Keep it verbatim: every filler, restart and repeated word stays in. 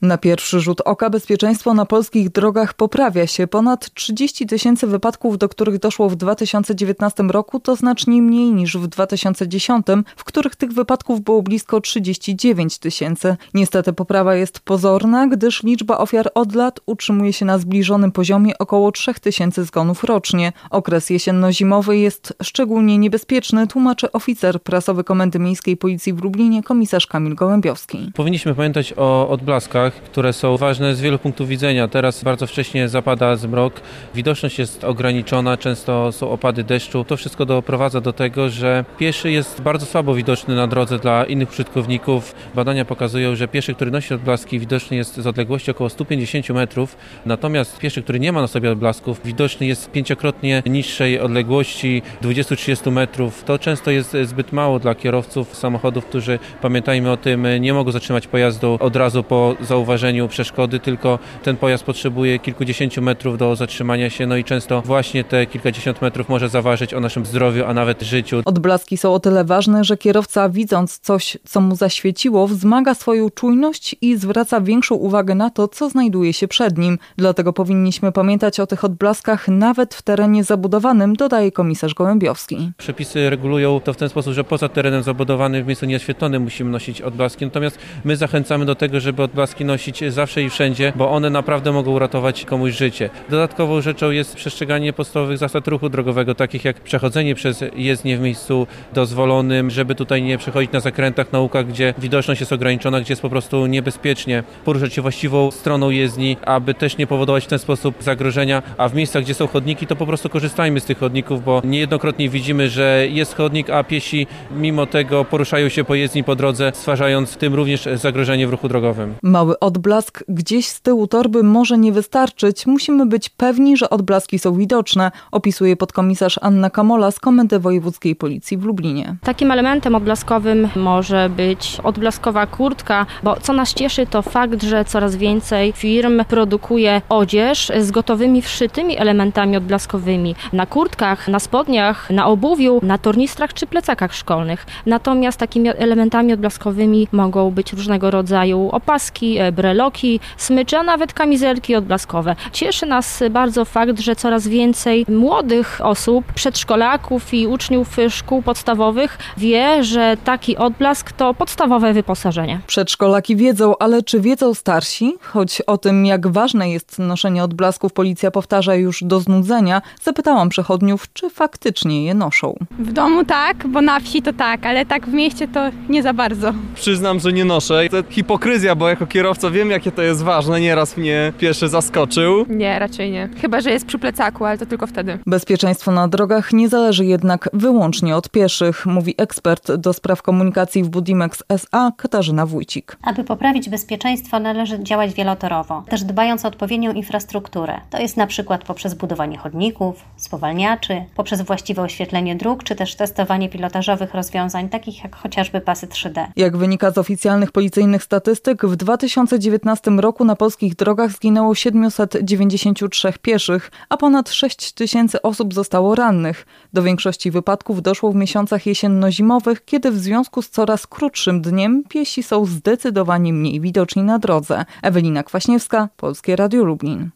Na pierwszy rzut oka bezpieczeństwo na polskich drogach poprawia się. Ponad trzydzieści tysięcy wypadków, do których doszło w dwa tysiące dziewiętnastym roku, to znacznie mniej niż w dwa tysiące dziesiątym, w których tych wypadków było blisko trzydzieści dziewięć tysięcy. Niestety poprawa jest pozorna, gdyż liczba ofiar od lat utrzymuje się na zbliżonym poziomie około trzy tysiące zgonów rocznie. Okres jesienno-zimowy jest szczególnie niebezpieczny, tłumaczy oficer prasowy Komendy Miejskiej Policji w Lublinie, komisarz Kamil Gołębiowski. Powinniśmy pamiętać o odblaskach, które są ważne z wielu punktów widzenia. Teraz bardzo wcześnie zapada zmrok, widoczność jest ograniczona, często są opady deszczu. To wszystko doprowadza do tego, że pieszy jest bardzo słabo widoczny na drodze dla innych użytkowników. Badania pokazują, że pieszy, który nosi odblaski, widoczny jest z odległości około sto pięćdziesiąt metrów, natomiast pieszy, który nie ma na sobie odblasków, widoczny jest z pięciokrotnie niższej odległości, dwadzieścia do trzydziestu metrów. To często jest zbyt mało dla kierowców samochodów, którzy, pamiętajmy o tym, nie mogą zatrzymać pojazdu od razu po zauważeniu przeszkody, tylko ten pojazd potrzebuje kilkudziesięciu metrów do zatrzymania się, no i często właśnie te kilkadziesiąt metrów może zaważyć o naszym zdrowiu, a nawet życiu. Odblaski są o tyle ważne, że kierowca, widząc coś, co mu zaświeciło, wzmaga swoją czujność i zwraca większą uwagę na to, co znajduje się przed nim. Dlatego powinniśmy pamiętać o tych odblaskach nawet w terenie zabudowanym, dodaje komisarz Gołębiowski. Przepisy regulują to w ten sposób, że poza terenem zabudowanym w miejscu nieoświetlonym musimy nosić odblaski, natomiast my zachęcamy do tego, żeby odblaski nosić zawsze i wszędzie, bo one naprawdę mogą uratować komuś życie. Dodatkową rzeczą jest przestrzeganie podstawowych zasad ruchu drogowego, takich jak przechodzenie przez jezdnię w miejscu dozwolonym, żeby tutaj nie przechodzić na zakrętach, na łukach, gdzie widoczność jest ograniczona, gdzie jest po prostu niebezpiecznie, poruszać się właściwą stroną jezdni, aby też nie powodować w ten sposób zagrożenia, a w miejscach, gdzie są chodniki, to po prostu korzystajmy z tych chodników, bo niejednokrotnie widzimy, że jest chodnik, a piesi mimo tego poruszają się po jezdni po drodze, stwarzając w tym również zagrożenie w ruchu drogowym. Mały odblask gdzieś z tyłu torby może nie wystarczyć. Musimy być pewni, że odblaski są widoczne, opisuje podkomisarz Anna Kamola z Komendy Wojewódzkiej Policji w Lublinie. Takim elementem odblaskowym może być odblaskowa kurtka, bo co nas cieszy, to fakt, że coraz więcej firm produkuje odzież z gotowymi wszytymi elementami odblaskowymi na kurtkach, na spodniach, na obuwiu, na tornistrach czy plecakach szkolnych. Natomiast takimi elementami odblaskowymi mogą być różnego rodzaju opaski, breloki, smycze, a nawet kamizelki odblaskowe. Cieszy nas bardzo fakt, że coraz więcej młodych osób, przedszkolaków i uczniów szkół podstawowych wie, że taki odblask to podstawowe wyposażenie. Przedszkolaki wiedzą, ale czy wiedzą starsi? Choć o tym, jak ważne jest noszenie odblasków, policja powtarza już do znudzenia, zapytałam przechodniów, czy faktycznie je noszą. W domu tak, bo na wsi to tak, ale tak w mieście to nie za bardzo. Przyznam, że nie noszę. To hipokryzja, bo jako kierowca wiem, jakie to jest ważne. Nieraz mnie pieszy zaskoczył. Nie, raczej nie. Chyba że jest przy plecaku, ale to tylko wtedy. Bezpieczeństwo na drogach nie zależy jednak wyłącznie od pieszych, mówi ekspert do spraw komunikacji w Budimex S A Katarzyna Wójcik. Aby poprawić bezpieczeństwo, należy działać wielotorowo, też dbając o odpowiednią infrastrukturę. To jest na przykład poprzez budowanie chodników, spowalniaczy, poprzez właściwe oświetlenie dróg, czy też testowanie pilotażowych rozwiązań, takich jak chociażby pasy trzy D. Jak wynika z oficjalnych policyjnych statystyk, w dwa tysiące dziewiętnastym roku na polskich drogach zginęło siedemset dziewięćdziesiąt trzy pieszych, a ponad sześć tysięcy osób zostało rannych. Do większości wypadków doszło w miesiącach jesienno-zimowych, kiedy w związku z coraz krótszym dniem piesi są zdecydowanie mniej widoczni na drodze. Ewelina Kwaśniewska, Polskie Radio Lublin.